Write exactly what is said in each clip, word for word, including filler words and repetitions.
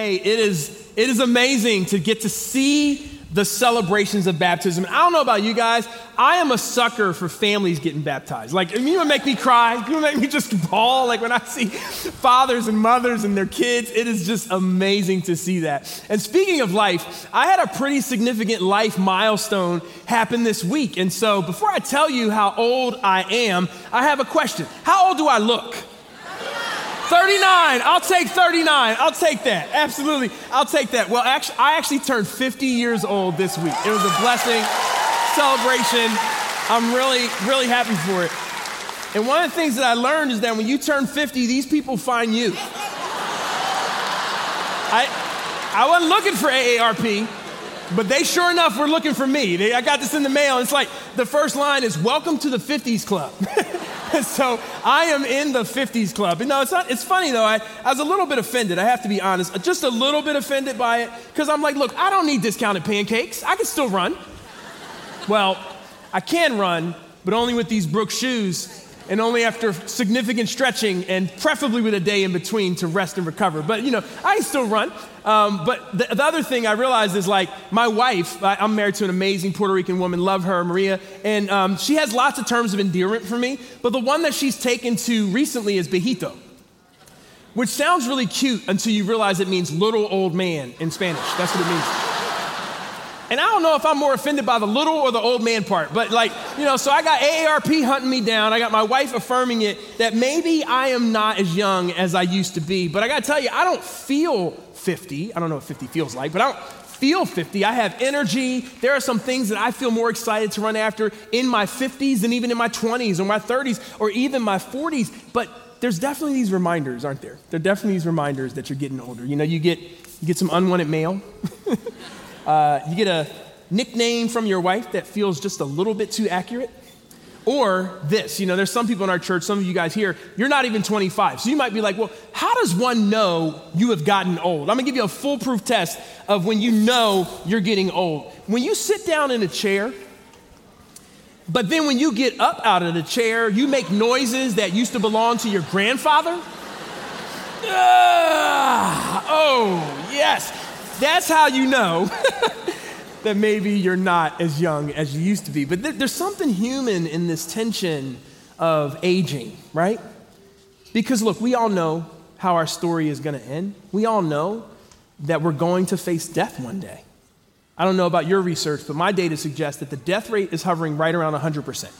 today, it is, it is amazing to get to see the celebrations of baptism. I don't know about you guys, I am a sucker for families getting baptized. Like, you would make me cry, you would make me just bawl. Like when I see fathers and mothers and their kids, it is just amazing to see that. And speaking of life, I had a pretty significant life milestone happen this week. And so before I tell you how old I am, I have a question. How old do I look? thirty-nine, I'll take thirty-nine, I'll take that, absolutely, I'll take that. Well, actually, I actually turned fifty years old this week. It was a blessing, celebration. I'm really, really happy for it. And one of the things that I learned is that when you turn fifty, these people find you. I, I wasn't looking for A A R P, but they sure enough were looking for me. They, I got this in the mail. It's like the first line is, "Welcome to the fifties Club." So I am in the fifties Club. And no, it's not, it's funny though, I, I was a little bit offended, I have to be honest, just a little bit offended by it, because I'm like, look, I don't need discounted pancakes, I can still run. Well, I can run, but only with these Brooks shoes, and only after significant stretching, and preferably with a day in between to rest and recover. But you know, I can still run. Um, but the, the other thing I realized is like my wife, I, I'm married to an amazing Puerto Rican woman, love her, Maria, and um, she has lots of terms of endearment for me, but the one that she's taken to recently is bejito, which sounds really cute until you realize it means little old man in Spanish. That's what it means. And I don't know if I'm more offended by the little or the old man part, but like, you know, so I got A A R P hunting me down. I got my wife affirming it that maybe I am not as young as I used to be. But I got to tell you, I don't feel fifty. I don't know what fifty feels like, but I don't feel fifty. I have energy. There are some things that I feel more excited to run after in my fifties than even in my twenties or my thirties or even my forties. But there's definitely these reminders, aren't there? There are definitely these reminders that you're getting older. You know, you get, you get some unwanted mail. Uh, you get a nickname from your wife that feels just a little bit too accurate. Or this, you know, there's some people in our church, some of you guys here, you're not even twenty-five. So you might be like, well, how does one know you have gotten old? I'm gonna give you a foolproof test of when you know you're getting old. When you sit down in a chair, but then when you get up out of the chair, you make noises that used to belong to your grandfather. Ah, oh, yes. That's how you know that maybe you're not as young as you used to be. But there, there's something human in this tension of aging, right? Because look, we all know how our story is going to end. We all know that we're going to face death one day. I don't know about your research, but my data suggests that the death rate is hovering right around one hundred percent.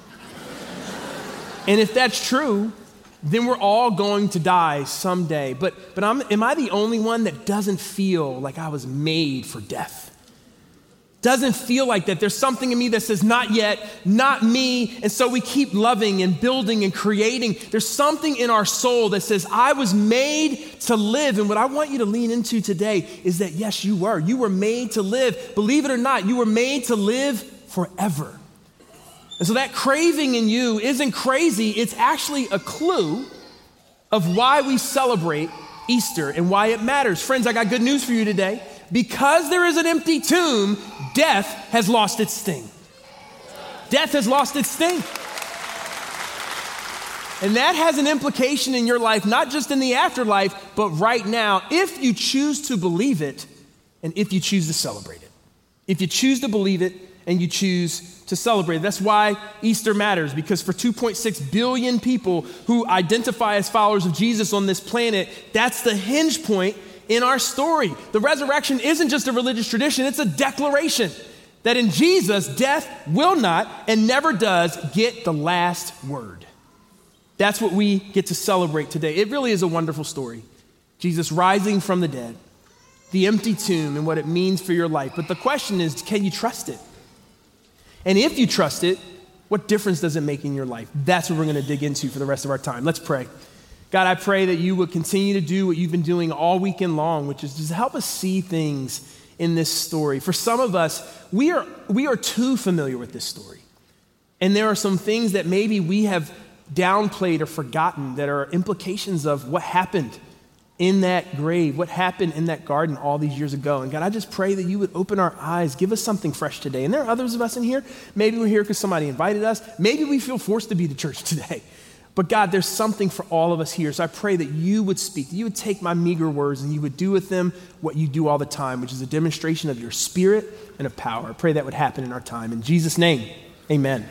And if that's true, then we're all going to die someday. But, but I'm, am I the only one that doesn't feel like I was made for death? Doesn't feel like that. There's something in me that says, not yet, not me. And so we keep loving and building and creating. There's something in our soul that says, I was made to live. And what I want you to lean into today is that, yes, you were. You were made to live. Believe it or not, you were made to live forever. And so that craving in you isn't crazy. It's actually a clue of why we celebrate Easter and why it matters. Friends, I got good news for you today. Because there is an empty tomb, death has lost its sting. Death has lost its sting. And that has an implication in your life, not just in the afterlife, but right now, if you choose to believe it and if you choose to celebrate it. If you choose to believe it and you choose to celebrate. That's why Easter matters, because for two point six billion people who identify as followers of Jesus on this planet, that's the hinge point in our story. The resurrection isn't just a religious tradition, it's a declaration that in Jesus, death will not and never does get the last word. That's what we get to celebrate today. It really is a wonderful story. Jesus rising from the dead, the empty tomb, and what it means for your life. But the question is, can you trust it? And if you trust it, what difference does it make in your life? That's what we're going to dig into for the rest of our time. Let's pray. God, I pray that you would continue to do what you've been doing all weekend long, which is just help us see things in this story. For some of us, we are, we are too familiar with this story. And there are some things that maybe we have downplayed or forgotten that are implications of what happened in that grave, what happened in that garden all these years ago. And God, I just pray that you would open our eyes, give us something fresh today. And there are others of us in here, maybe we're here because somebody invited us. Maybe we feel forced to be to church today. But God, there's something for all of us here. So I pray that you would speak, that you would take my meager words and you would do with them what you do all the time, which is a demonstration of your spirit and of power. I pray that would happen in our time. In Jesus' name, amen.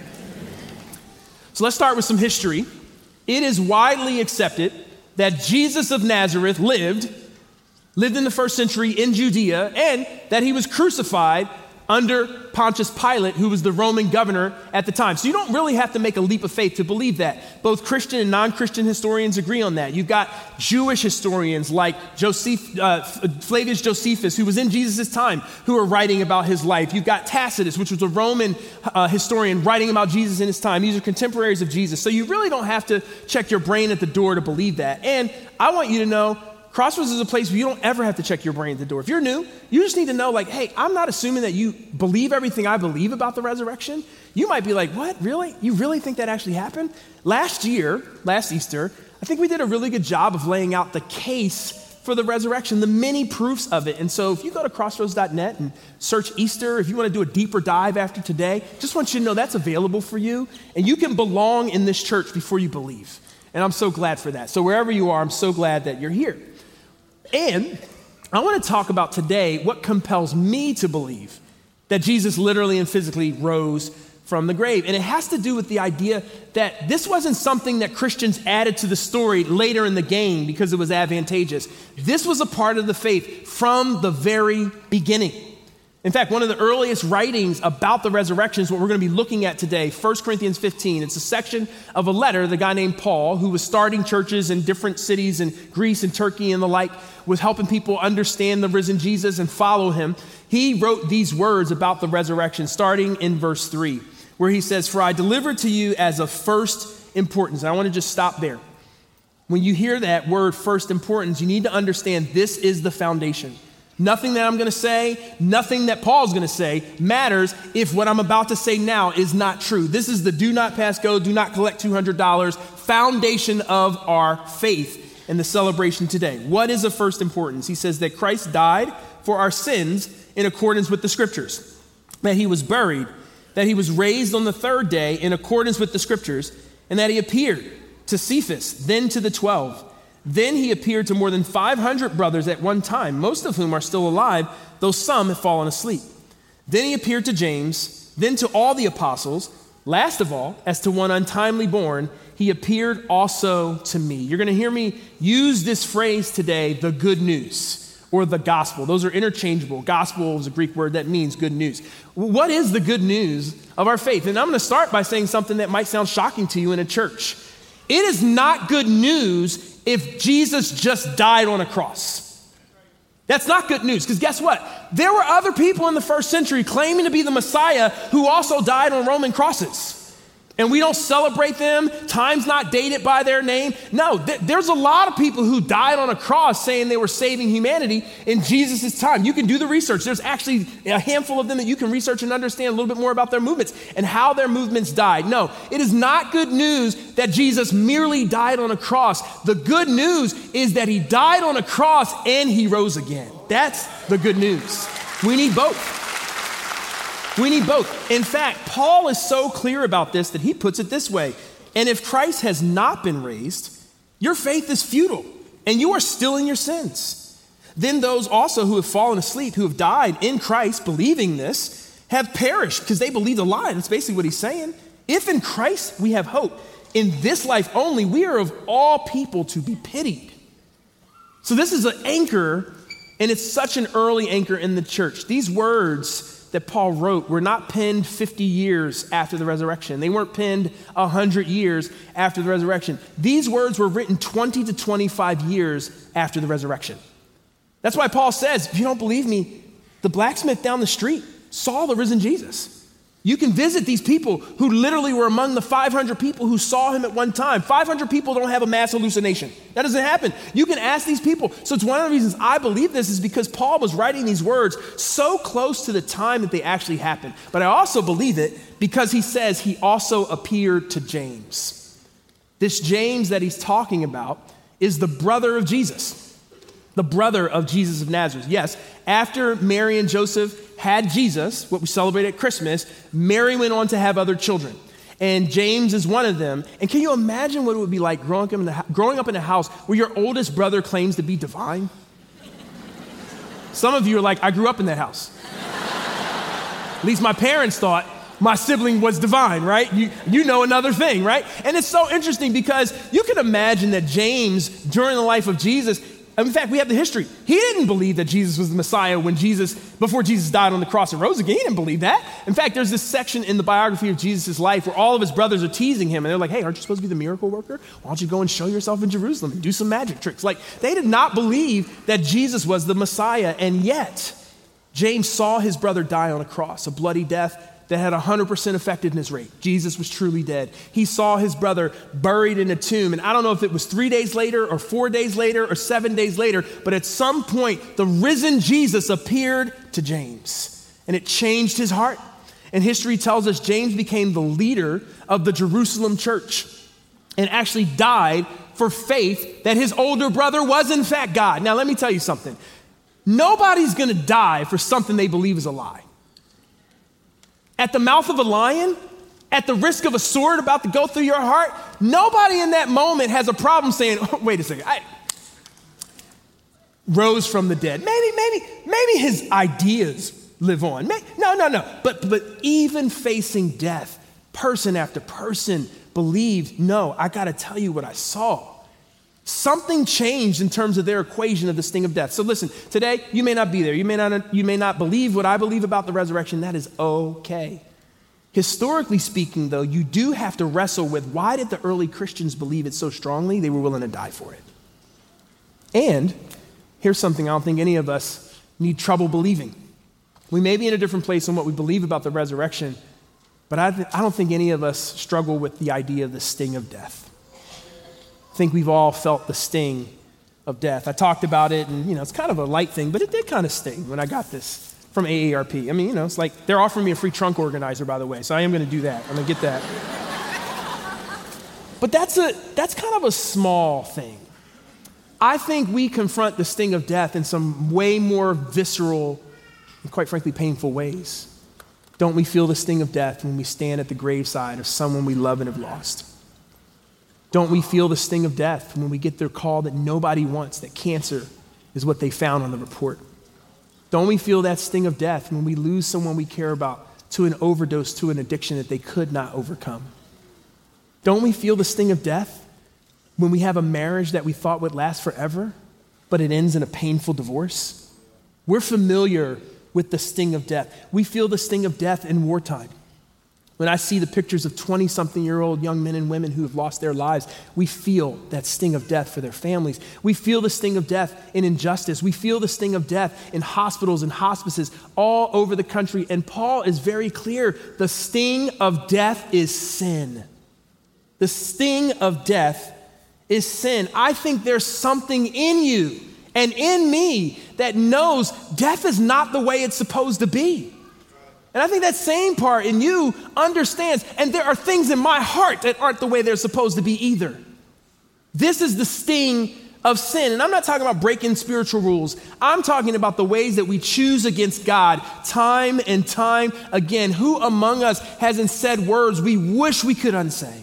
So let's start with some history. It is widely accepted that Jesus of Nazareth lived, lived in the first century in Judea, and that he was crucified under Pontius Pilate, who was the Roman governor at the time. So you don't really have to make a leap of faith to believe that. Both Christian and non-Christian historians agree on that. You've got Jewish historians like Joseph, uh, Flavius Josephus, who was in Jesus' time, who are writing about his life. You've got Tacitus, which was a Roman uh, historian writing about Jesus in his time. These are contemporaries of Jesus. So you really don't have to check your brain at the door to believe that. And I want you to know, Crossroads is a place where you don't ever have to check your brain at the door. If you're new, you just need to know, like, hey, I'm not assuming that you believe everything I believe about the resurrection. You might be like, what, really? You really think that actually happened? Last year, last Easter, I think we did a really good job of laying out the case for the resurrection, the many proofs of it. And so if you go to crossroads dot net and search Easter, if you want to do a deeper dive after today, just want you to know that's available for you. And you can belong in this church before you believe. And I'm so glad for that. So wherever you are, I'm so glad that you're here. And I want to talk about today what compels me to believe that Jesus literally and physically rose from the grave. And it has to do with the idea that this wasn't something that Christians added to the story later in the game because it was advantageous. This was a part of the faith from the very beginning. In fact, one of the earliest writings about the resurrection is what we're going to be looking at today, First Corinthians fifteen. It's a section of a letter the guy named Paul, who was starting churches in different cities in Greece and Turkey and the like, was helping people understand the risen Jesus and follow him. He wrote these words about the resurrection, starting in verse three, where he says, "For I delivered to you as of first importance." And I want to just stop there. When you hear that word first importance, you need to understand this is the foundation. Nothing that I'm going to say, nothing that Paul's going to say matters if what I'm about to say now is not true. This is the do not pass go, do not collect two hundred dollars foundation of our faith in the celebration today. What is of first importance? He says that Christ died for our sins in accordance with the scriptures, that he was buried, that he was raised on the third day in accordance with the scriptures, and that he appeared to Cephas, then to the twelve. Then he appeared to more than five hundred brothers at one time, most of whom are still alive, though some have fallen asleep. Then he appeared to James, then to all the apostles. Last of all, as to one untimely born, he appeared also to me. You're going to hear me use this phrase today, the good news, or the gospel. Those are interchangeable. Gospel is a Greek word that means good news. What is the good news of our faith? And I'm going to start by saying something that might sound shocking to you in a church. It is not good news if Jesus just died on a cross. That's not good news, because guess what? There were other people in the first century claiming to be the Messiah who also died on Roman crosses. And we don't celebrate them. Time's not dated by their name. No, th- there's a lot of people who died on a cross saying they were saving humanity in Jesus' time. You can do the research. There's actually a handful of them that you can research and understand a little bit more about their movements and how their movements died. No, it is not good news that Jesus merely died on a cross. The good news is that he died on a cross and he rose again. That's the good news. We need both. We need both. In fact, Paul is so clear about this that he puts it this way. And if Christ has not been raised, your faith is futile and you are still in your sins. Then those also who have fallen asleep, who have died in Christ, believing this, have perished because they believed a lie. That's basically what he's saying. If in Christ we have hope, in this life only, we are of all people to be pitied. So this is an anchor, and it's such an early anchor in the church. These words that Paul wrote were not penned fifty years after the resurrection. They weren't penned one hundred years after the resurrection. These words were written twenty to twenty-five years after the resurrection. That's why Paul says, if you don't believe me, the blacksmith down the street saw the risen Jesus. You can visit these people who literally were among the five hundred people who saw him at one time. five hundred people don't have a mass hallucination. That doesn't happen. You can ask these people. So it's one of the reasons I believe this is because Paul was writing these words so close to the time that they actually happened. But I also believe it because he says he also appeared to James. This James that he's talking about is the brother of Jesus. The brother of Jesus of Nazareth. Yes, after Mary and Joseph had Jesus, what we celebrate at Christmas, Mary went on to have other children. And James is one of them. And can you imagine what it would be like growing up in, the, growing up in a house where your oldest brother claims to be divine? Some of you are like, I grew up in that house. At least my parents thought my sibling was divine, right? You, you know another thing, right? And it's so interesting because you can imagine that James, during the life of Jesus, in fact, we have the history. He didn't believe that Jesus was the Messiah when Jesus, before Jesus died on the cross and rose again. He didn't believe that. In fact, there's this section in the biography of Jesus' life where all of his brothers are teasing him. And they're like, hey, aren't you supposed to be the miracle worker? Why don't you go and show yourself in Jerusalem and do some magic tricks? Like, they did not believe that Jesus was the Messiah. And yet, James saw his brother die on a cross, a bloody death that had a one hundred percent effectiveness rate. Jesus was truly dead. He saw his brother buried in a tomb. And I don't know if it was three days later or four days later or seven days later, but at some point, the risen Jesus appeared to James. And it changed his heart. And history tells us James became the leader of the Jerusalem church and actually died for faith that his older brother was in fact God. Now, let me tell you something. Nobody's going to die for something they believe is a lie. At the mouth of a lion, at the risk of a sword about to go through your heart, nobody in that moment has a problem saying, oh, wait a second, I rose from the dead. Maybe, maybe, maybe his ideas live on. Maybe, no, no, no. But, but even facing death, person after person believed, no, I got to tell you what I saw. Something changed in terms of their equation of the sting of death. So listen, today you may not be there. You may not, you may not believe what I believe about the resurrection. That is okay. Historically speaking, though, you do have to wrestle with why did the early Christians believe it so strongly they were willing to die for it? And here's something I don't think any of us need trouble believing. We may be in a different place in what we believe about the resurrection, but I, th- I don't think any of us struggle with the idea of the sting of death. I think we've all felt the sting of death. I talked about it, and you know, it's kind of a light thing, but it did kind of sting when I got this from A A R P. I mean, you know, it's like they're offering me a free trunk organizer, by the way, so I am going to do that. I'm going to get that. But that's a that's kind of a small thing. I think we confront the sting of death in some way more visceral and, quite frankly, painful ways. Don't we feel the sting of death when we stand at the graveside of someone we love and have lost? Don't we feel the sting of death when we get their call that nobody wants, that cancer is what they found on the report? Don't we feel that sting of death when we lose someone we care about to an overdose, to an addiction that they could not overcome? Don't we feel the sting of death when we have a marriage that we thought would last forever, but it ends in a painful divorce? We're familiar with the sting of death. We feel the sting of death in wartime. When I see the pictures of twenty-something-year-old young men and women who have lost their lives, we feel that sting of death for their families. We feel the sting of death in injustice. We feel the sting of death in hospitals and hospices all over the country. And Paul is very clear. The sting of death is sin. The sting of death is sin. I think there's something in you and in me that knows death is not the way it's supposed to be. And I think that same part in you understands, and there are things in my heart that aren't the way they're supposed to be either. This is the sting of sin. And I'm not talking about breaking spiritual rules. I'm talking about the ways that we choose against God time and time again. Who among us hasn't said words we wish we could unsay?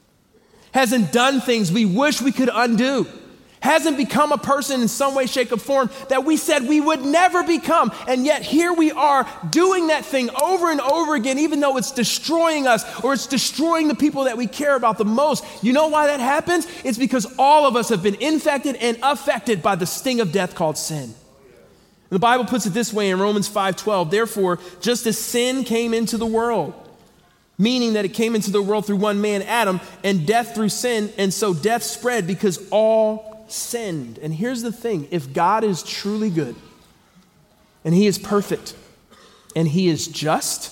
Hasn't done things we wish we could undo? Hasn't become a person in some way, shape, or form that we said we would never become. And yet here we are doing that thing over and over again, even though it's destroying us or it's destroying the people that we care about the most. You know why that happens? It's because all of us have been infected and affected by the sting of death called sin. The Bible puts it this way in Romans five twelve, therefore, just as sin came into the world, meaning that it came into the world through one man, Adam, and death through sin, and so death spread because all sinned. And here's the thing, if God is truly good and he is perfect and he is just,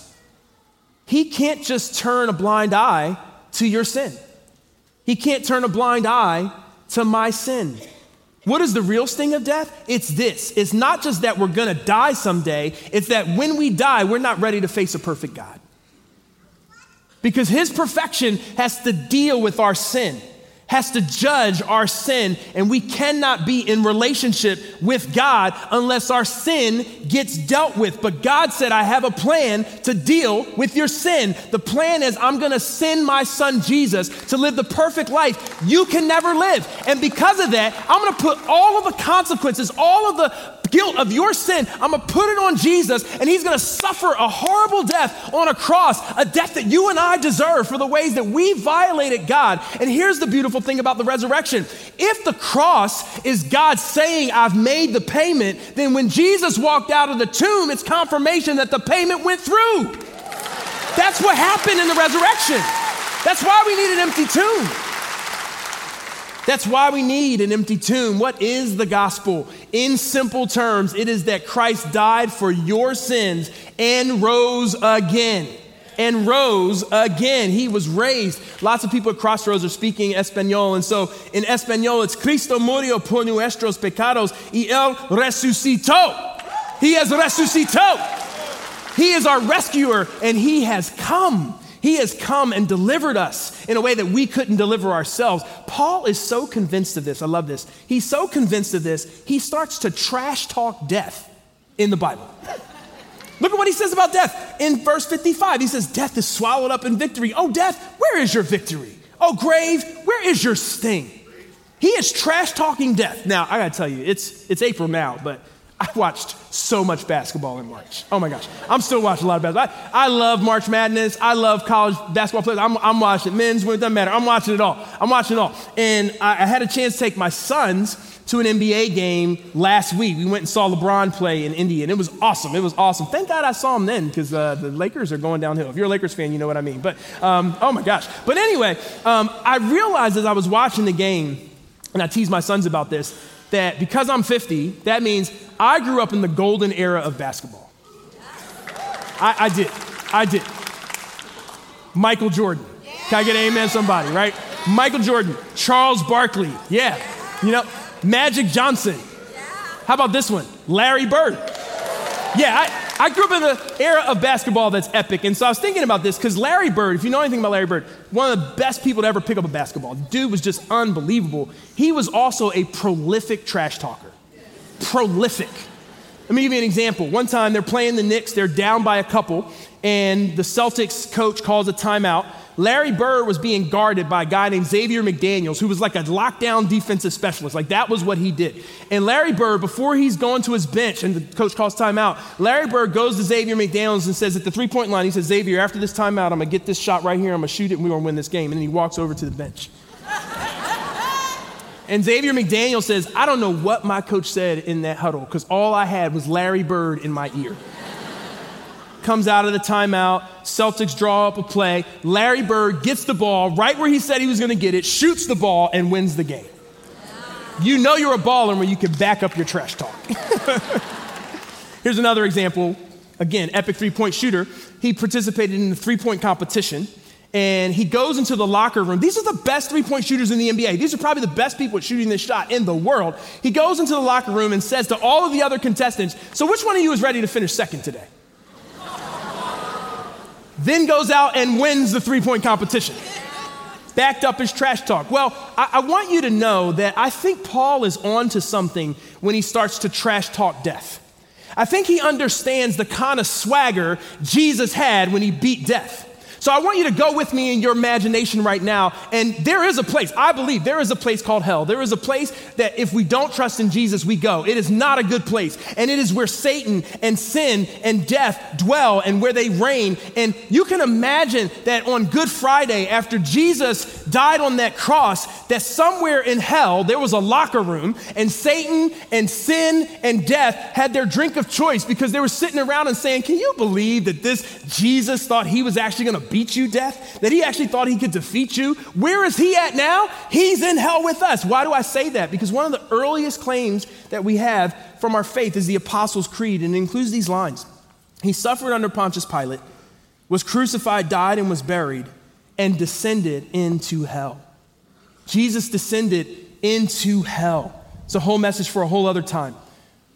he can't just turn a blind eye to your sin. He can't turn a blind eye to my sin. What is the real sting of death? It's this. It's not just that we're going to die someday. It's that when we die, we're not ready to face a perfect God. Because his perfection has to deal with our sin, has to judge our sin, and we cannot be in relationship with God unless our sin gets dealt with. But God said, I have a plan to deal with your sin. The plan is I'm gonna send my son Jesus to live the perfect life you can never live. And because of that, I'm gonna put all of the consequences, all of the guilt of your sin, I'm gonna put it on Jesus, and he's gonna suffer a horrible death on a cross, a death that you and I deserve for the ways that we violated God. And here's the beautiful thing about the resurrection. If the cross is God saying, I've made the payment, then when Jesus walked out of the tomb, it's confirmation that the payment went through. That's what happened in the resurrection. That's why we need an empty tomb. That's why we need an empty tomb. What is the gospel? In simple terms, it is that Christ died for your sins and rose again. And rose again. He was raised. Lots of people at Crossroads are speaking Espanol. And so in Espanol, it's Cristo murió por nuestros pecados y él resucitó. He has resucitó. He is our rescuer, and he has come. He has come and delivered us in a way that we couldn't deliver ourselves. Paul is so convinced of this. I love this. He's so convinced of this, he starts to trash talk death in the Bible. Look at what he says about death. In verse fifty-five, he says, death is swallowed up in victory. Oh, death, where is your victory? Oh, grave, where is your sting? He is trash talking death. Now, I gotta tell you, it's, it's April now, but I watched so much basketball in March. Oh my gosh. I'm still watching a lot of basketball. I, I love March Madness. I love college basketball players. I'm, I'm watching men's, women's, doesn't matter. I'm watching it all. I'm watching it all. And I, I had a chance to take my sons to an N B A game last week. We went and saw LeBron play in Indy, and it was awesome. It was awesome. Thank God I saw him then, because uh, the Lakers are going downhill. If you're a Lakers fan, you know what I mean. But, um, oh my gosh. But anyway, um, I realized as I was watching the game, and I teased my sons about this, that because I'm fifty, that means I grew up in the golden era of basketball. I, I did, I did. Michael Jordan. Can I get an amen, somebody, right? Michael Jordan, Charles Barkley, yeah. You know, Magic Johnson. How about this one? Larry Bird. Yeah, I, I grew up in the era of basketball that's epic. And so I was thinking about this because Larry Bird, if you know anything about Larry Bird, one of the best people to ever pick up a basketball. Dude was just unbelievable. He was also a prolific trash talker. Prolific. Let me give you an example. One time they're playing the Knicks, they're down by a couple, and the Celtics coach calls a timeout. Larry Bird was being guarded by a guy named Xavier McDaniels, who was like a lockdown defensive specialist. Like that was what he did. And Larry Bird, before he's going to his bench and the coach calls timeout, Larry Bird goes to Xavier McDaniels and says at the three-point line, he says, Xavier, after this timeout, I'm gonna get this shot right here, I'm gonna shoot it, and we're gonna win this game. And then he walks over to the bench. And Xavier McDaniels says, I don't know what my coach said in that huddle, because all I had was Larry Bird in my ear. Comes out of the timeout, Celtics draw up a play, Larry Bird gets the ball right where he said he was gonna get it, shoots the ball, and wins the game. You know you're a baller when you can back up your trash talk. Here's another example. Again, epic three-point shooter. He participated in the three-point competition, and he goes into the locker room. These are the best three-point shooters in the N B A. These are probably the best people at shooting this shot in the world. He goes into the locker room and says to all of the other contestants, so which one of you is ready to finish second today? Then goes out and wins the three-point competition. Backed up his trash talk. Well, I, I want you to know that I think Paul is on to something when he starts to trash talk death. I think he understands the kind of swagger Jesus had when he beat death. So I want you to go with me in your imagination right now. And there is a place, I believe there is a place called hell. There is a place that if we don't trust in Jesus, we go. It is not a good place. And it is where Satan and sin and death dwell and where they reign. And you can imagine that on Good Friday, after Jesus died on that cross, that somewhere in hell, there was a locker room and Satan and sin and death had their drink of choice because they were sitting around and saying, can you believe that this Jesus thought he was actually going to beat you, death? That he actually thought he could defeat you? Where is he at now? He's in hell with us. Why do I say that? Because one of the earliest claims that we have from our faith is the Apostles' Creed, and it includes these lines. He suffered under Pontius Pilate, was crucified, died, and was buried, and descended into hell. Jesus descended into hell. It's a whole message for a whole other time.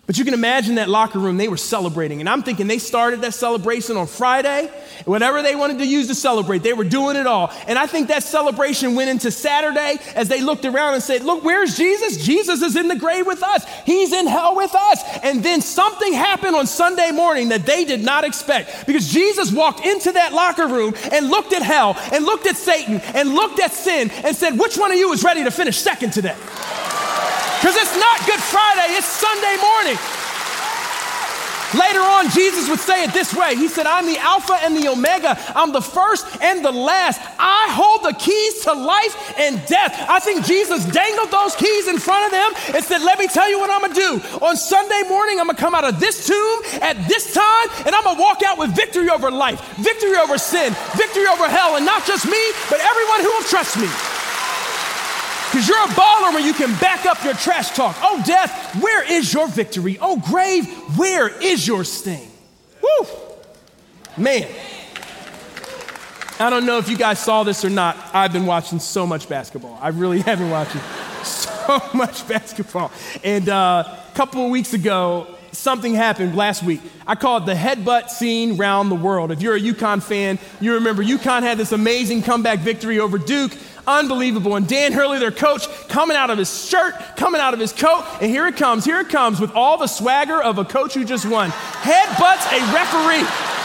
But you can imagine that locker room, they were celebrating. And I'm thinking they started that celebration on Friday. Whatever they wanted to use to celebrate, they were doing it all. And I think that celebration went into Saturday as they looked around and said, look, where's Jesus? Jesus is in the grave with us. He's in hell with us. And then something happened on Sunday morning that they did not expect, because Jesus walked into that locker room and looked at hell and looked at Satan and looked at sin and said, which one of you is ready to finish second today? Because it's not Good Friday, it's Sunday morning. Later on, Jesus would say it this way. He said, I'm the Alpha and the Omega. I'm the first and the last. I hold the keys to life and death. I think Jesus dangled those keys in front of them and said, let me tell you what I'm going to do. On Sunday morning, I'm going to come out of this tomb at this time, and I'm going to walk out with victory over life, victory over sin, victory over hell, and not just me, but everyone who will trust me. Because you're a baller when you can back up your trash talk. Oh, death, where is your victory? Oh, grave, where is your sting? Woo! Man. I don't know if you guys saw this or not. I've been watching so much basketball. I really have been watching so much basketball. And uh, a couple of weeks ago, something happened last week. I call it the headbutt scene round the world. If you're a UConn fan, you remember UConn had this amazing comeback victory over Duke. Unbelievable. And Dan Hurley, their coach, coming out of his shirt, coming out of his coat, and here it comes, here it comes with all the swagger of a coach who just won. Headbutts a referee.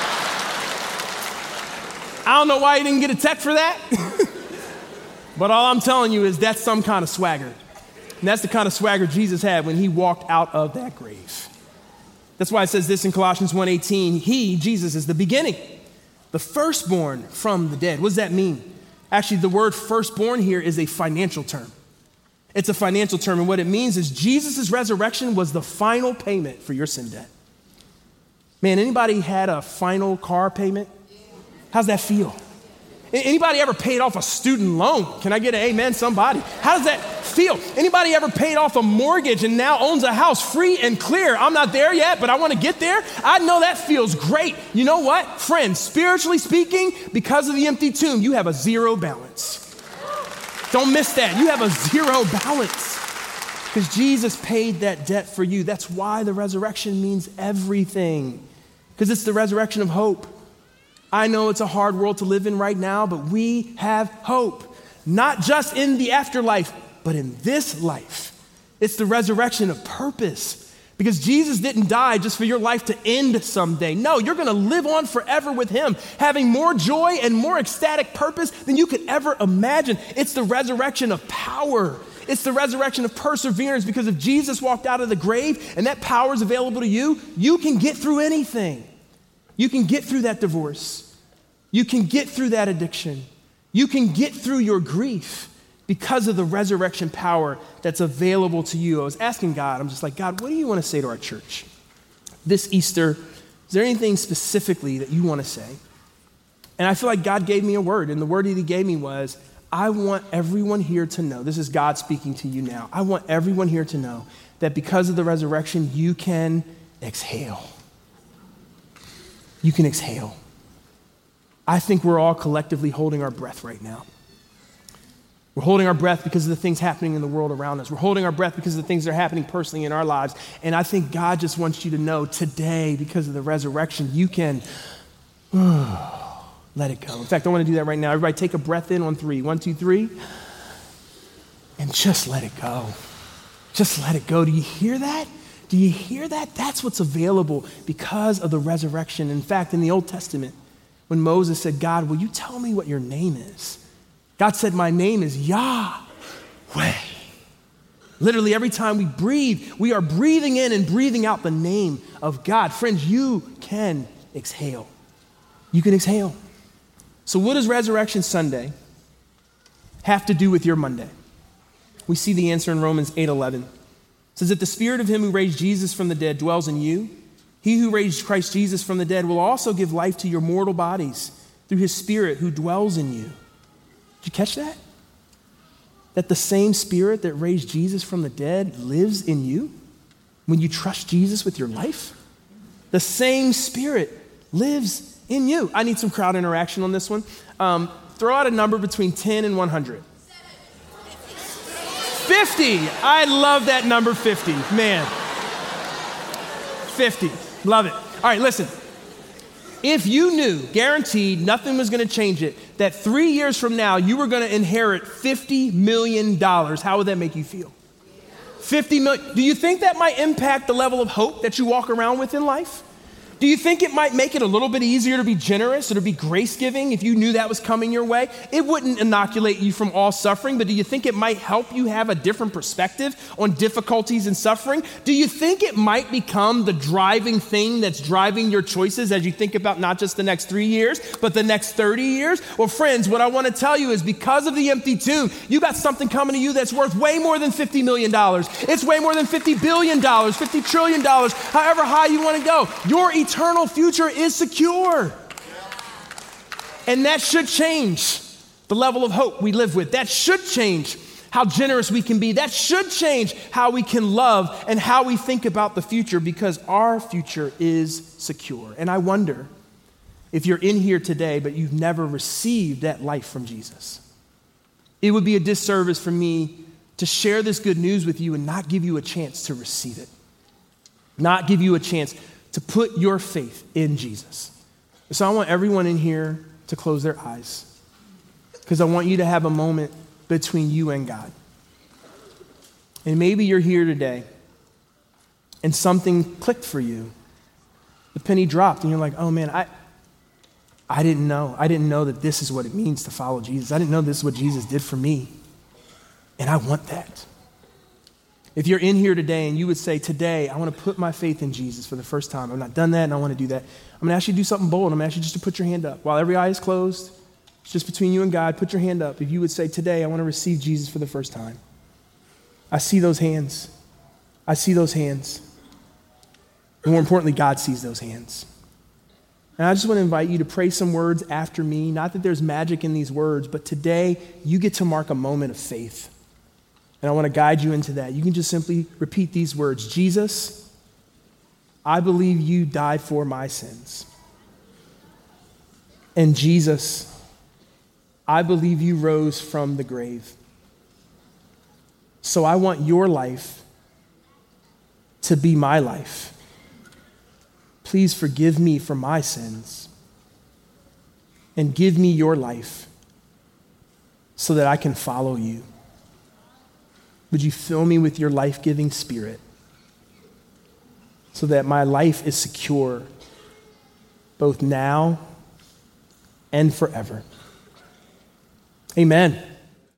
I don't know why he didn't get a tech for that, but all I'm telling you is that's some kind of swagger. And that's the kind of swagger Jesus had when he walked out of that grave. That's why it says this in Colossians one eighteen, he, Jesus, is the beginning, the firstborn from the dead. What does that mean? Actually, the word firstborn here is a financial term. It's a financial term, and what it means is Jesus' resurrection was the final payment for your sin debt. Man, anybody had a final car payment? How's that feel? Anybody ever paid off a student loan? Can I get an amen, somebody? How does that feel? Anybody ever paid off a mortgage and now owns a house free and clear? I'm not there yet, but I want to get there. I know that feels great. You know what? Friends, spiritually speaking, because of the empty tomb, you have a zero balance. Don't miss that. You have a zero balance because Jesus paid that debt for you. That's why the resurrection means everything, because it's the resurrection of hope. I know it's a hard world to live in right now, but we have hope, not just in the afterlife, but in this life. It's the resurrection of purpose, because Jesus didn't die just for your life to end someday. No, you're going to live on forever with him, having more joy and more ecstatic purpose than you could ever imagine. It's the resurrection of power. It's the resurrection of perseverance, because if Jesus walked out of the grave and that power is available to you, you can get through anything. You can get through that divorce. You can get through that addiction. You can get through your grief because of the resurrection power that's available to you. I was asking God, I'm just like, God, what do you want to say to our church this Easter? Is there anything specifically that you want to say? And I feel like God gave me a word, and the word that he gave me was, I want everyone here to know, this is God speaking to you now, I want everyone here to know that because of the resurrection, you can exhale. You can exhale. I think we're all collectively holding our breath right now. We're holding our breath because of the things happening in the world around us. We're holding our breath because of the things that are happening personally in our lives. And I think God just wants you to know today, because of the resurrection, you can oh, let it go. In fact, I want to do that right now. Everybody take a breath in on three. One, two, three. And just let it go. Just let it go. Do you hear that? Do you hear that? That's what's available because of the resurrection. In fact, in the Old Testament, when Moses said, God, will you tell me what your name is? God said, my name is Yahweh. Literally, every time we breathe, we are breathing in and breathing out the name of God. Friends, you can exhale. You can exhale. So what does Resurrection Sunday have to do with your Monday? We see the answer in Romans eight eleven. It says, if the spirit of him who raised Jesus from the dead dwells in you, he who raised Christ Jesus from the dead will also give life to your mortal bodies through his spirit who dwells in you. Did you catch that? That the same spirit that raised Jesus from the dead lives in you when you trust Jesus with your life? The same spirit lives in you. I need some crowd interaction on this one. Um, throw out a number between ten and one hundred. fifty. I love that number fifty. Man. fifty. Love it. All right, listen. If you knew, guaranteed, nothing was going to change it, that three years from now you were going to inherit fifty million dollars, how would that make you feel? fifty million. Do you think that might impact the level of hope that you walk around with in life? Do you think it might make it a little bit easier to be generous or to be grace-giving if you knew that was coming your way? It wouldn't inoculate you from all suffering, but do you think it might help you have a different perspective on difficulties and suffering? Do you think it might become the driving thing that's driving your choices as you think about not just the next three years, but the next thirty years? Well, friends, what I want to tell you is because of the empty tomb, you got something coming to you that's worth way more than fifty million dollars. It's way more than fifty billion dollars, fifty trillion dollars, however high you want to go. Your eternal eternal future is secure. And that should change the level of hope we live with. That should change how generous we can be. That should change how we can love and how we think about the future because our future is secure. And I wonder if you're in here today, but you've never received that life from Jesus. It would be a disservice for me to share this good news with you and not give you a chance to receive it. Not give you a chance to put your faith in Jesus. So I want everyone in here to close their eyes because I want you to have a moment between you and God. And maybe you're here today and something clicked for you. The penny dropped and you're like, oh man, I, I didn't know. I didn't know that this is what it means to follow Jesus. I didn't know this is what Jesus did for me. And I want that. If you're in here today and you would say, today, I want to put my faith in Jesus for the first time. I've not done that and I want to do that. I'm going to ask you to do something bold. I'm going to ask you just to put your hand up. While every eye is closed, it's just between you and God, put your hand up. If you would say, today, I want to receive Jesus for the first time. I see those hands. I see those hands. And more importantly, God sees those hands. And I just want to invite you to pray some words after me. Not that there's magic in these words, but today you get to mark a moment of faith. And I want to guide you into that. You can just simply repeat these words. Jesus, I believe you died for my sins. And Jesus, I believe you rose from the grave. So I want your life to be my life. Please forgive me for my sins and give me your life so that I can follow you. Would you fill me with your life-giving spirit so that my life is secure both now and forever? Amen.